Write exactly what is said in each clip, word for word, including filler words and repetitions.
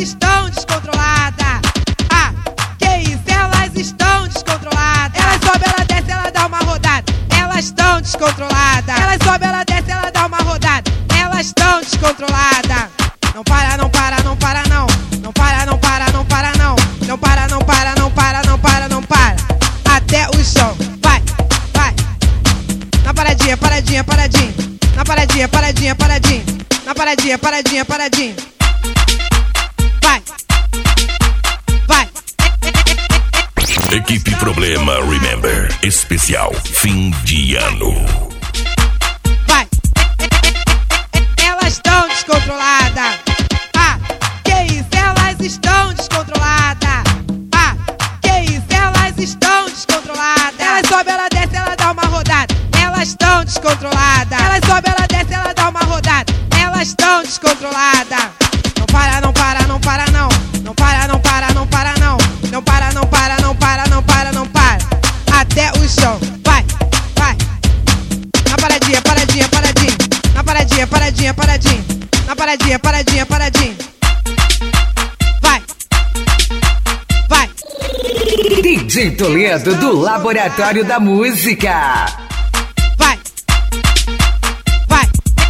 estão descontroladas. Ah, que isso, elas estão descontroladas. Elas sobem, ela desce, ela dá uma rodada. Elas estão descontroladas. Elas sobem, ela desce, ela dá uma rodada. Elas estão descontroladas. Não para, não para, não para não. Não para, não para, não para não. Não para, não para, não para, não para, não para. Até o chão. Vai, vai. Na paradinha, paradinha, paradinha. Na paradinha, paradinha, paradinha. Na paradinha, paradinha, paradinha. Vai, vai. Equipe Problema Remember. Especial fim de ano. Vai. Elas estão descontroladas. Ah, que isso, elas estão descontroladas. Ah, que isso, elas estão descontroladas. Elas sobem, ela desce, ela dá uma rodada. Elas estão descontroladas. Elas sobem, ela desce, ela dá uma rodada. Elas estão descontroladas. Não para, não para, não para não. Não para, não para, não para não. Não para, não para, não para, não para, não para. Até o chão. Vai, vai. Na paradinha, paradinha, paradinha. Na paradinha, paradinha, paradinha. Na paradinha, paradinha, paradinha. Vai, vai. D J Toledo do Laboratório da Música. Vai, vai.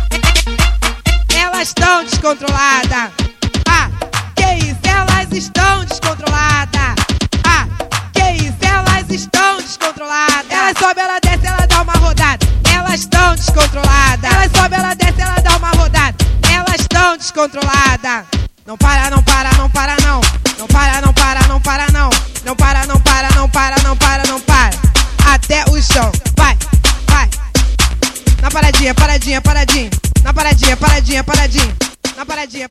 Elas estão descontroladas. Ah, que isso, elas estão descontroladas. Ah, que isso, elas estão descontroladas. Elas sobem, ela desce, ela dá uma rodada. Elas estão descontroladas. Elas sobem, ela desce, ela dá uma rodada. Elas estão descontroladas. Não para, não para, não para não. Não para, não para, não para não. Não para, não para, não para, não para, não para. Até o chão. Vai, vai. Na paradinha, paradinha, paradinha. Na paradinha, paradinha, paradinha. Na paradinha.